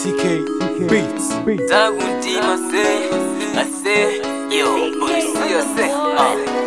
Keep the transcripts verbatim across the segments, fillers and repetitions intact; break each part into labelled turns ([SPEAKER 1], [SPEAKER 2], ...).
[SPEAKER 1] C K Beats.
[SPEAKER 2] Taguntima say, I say, yo, police, I say, uh.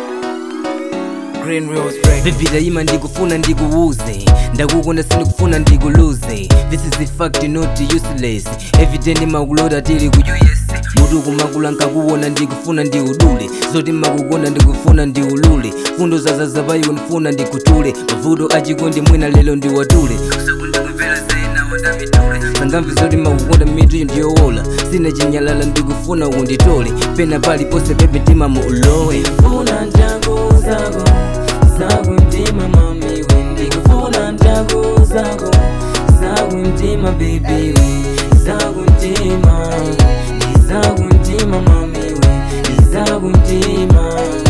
[SPEAKER 2] Green Rose Break. Baby daima ndikufuna ndikuuze, ndakukonda sindikufuna ndikuluze. This is the fact not useless. Every day ndimakuloda tili ku U S A. Mutu kumakula nkakuona ndikufuna ndiudule. Zoti makukonda ndikufuna ndiulule. Fundo zazaza bayo nifuna ndikutule. Mavudo achikondi mwina lelo ndiwatule. Usakundikumvera zena wanda mitule. Sangamvi zoti makukonda mitu ndiyowola. Sina chinyalala ndikufuna unditole. Pena pali pose bebe tima muulowe.
[SPEAKER 3] Ndikufuna njangu zako Zagu mtima mami we Ndikufuna njangu zako Zagu mtima baby we Zagu mtima Zagu mtima mami we Zagu mtima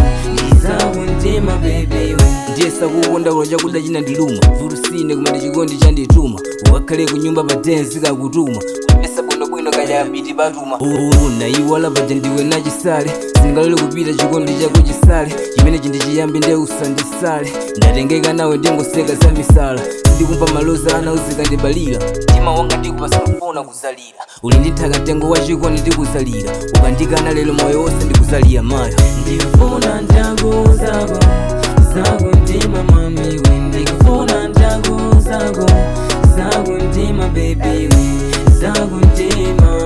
[SPEAKER 3] Zagu mtima baby we
[SPEAKER 2] Ndiye sakukonda kuloja kuda jina ndiluma Vurusine kumende chikondi chandituma Wakale kunyumba patensi kakutuma Pesa bono bwino kaya biti batuma Una iwala paja ndiwe na chisale Singalole kupita chikondi chako chisale Chimene chindi chiyambi nde usandisale Ndatengeka nawe ndingoseka za misala Sindikumpa maloza ana uzika ndibalira Tima wanga ndikupasa kufuna kuzalira Uli ndithaka tengo wa chikondi ndikuzalira Ukandikana lelo moyo wose ndikuzalira mayo
[SPEAKER 3] Ndikufuna njangu zako Zagu mtima mami we Ndikufuna njangu zako Zagu mtima baby we Zagu mtima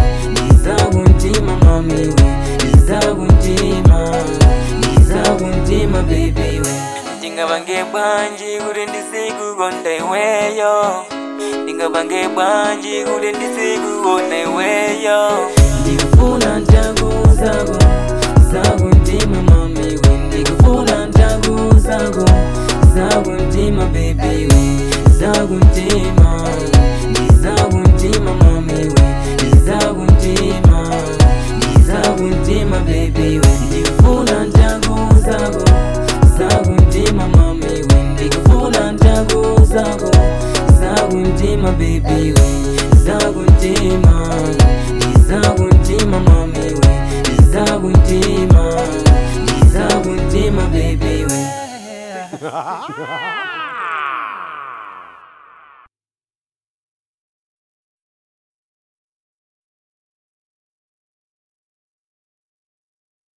[SPEAKER 3] Zagu mtima mami we Zagu mtima Zagu mtima baby we Ndingabange bwanji kuti ndisikukonda iweyo Ndingabange bwanji kuti ndisikukonda iweyo Ndikufuna njangu zako Zagu mtima mami we Ndikufuna njangu zako Zagu mtima baby we Zagu mtima Zagu mtima mami we Zagu mtima Zagu mtima baby we Ndikufuna njangu zako Zagu mtima mami we Ndikufuna njangu zako Zagu mtima baby we